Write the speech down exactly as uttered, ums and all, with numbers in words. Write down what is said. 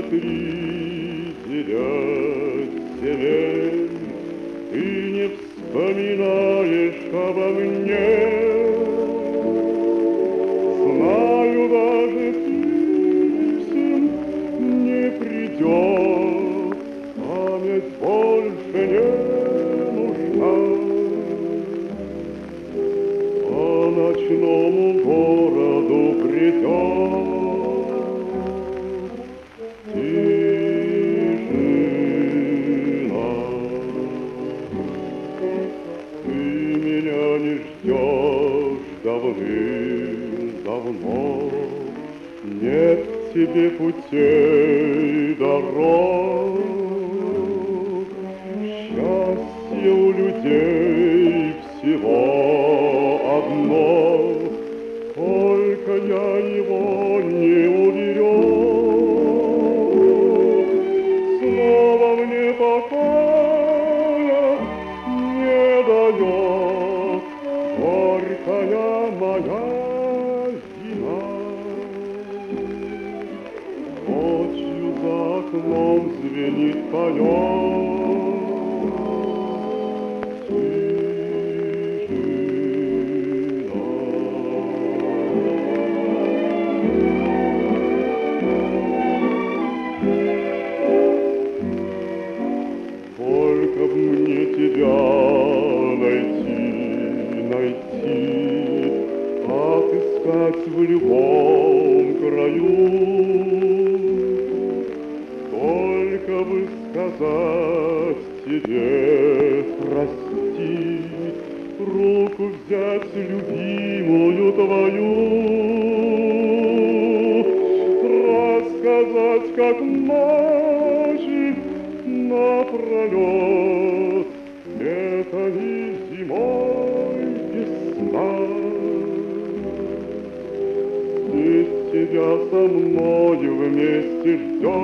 среди земель ты не вспоминаешь обо мне. Знаю, даже писем не придет, память больше не нужна. По ночному городу бредет тишина. Ты меня не ждешь давным-давно, нет в тебе путей дорог. Счастье у людей всего одно, только я его не уберег. Снова мне покоя не дает горькая моя вина. Ночью за окном звенит поет. Только б мне тебя найти, найти, отыскать в любом краю. Только бы сказать тебе прости, руку взять любимую твою, рассказать, как ночи напролет, лето и зимой весна. Здесь тебя со мною вместе ждет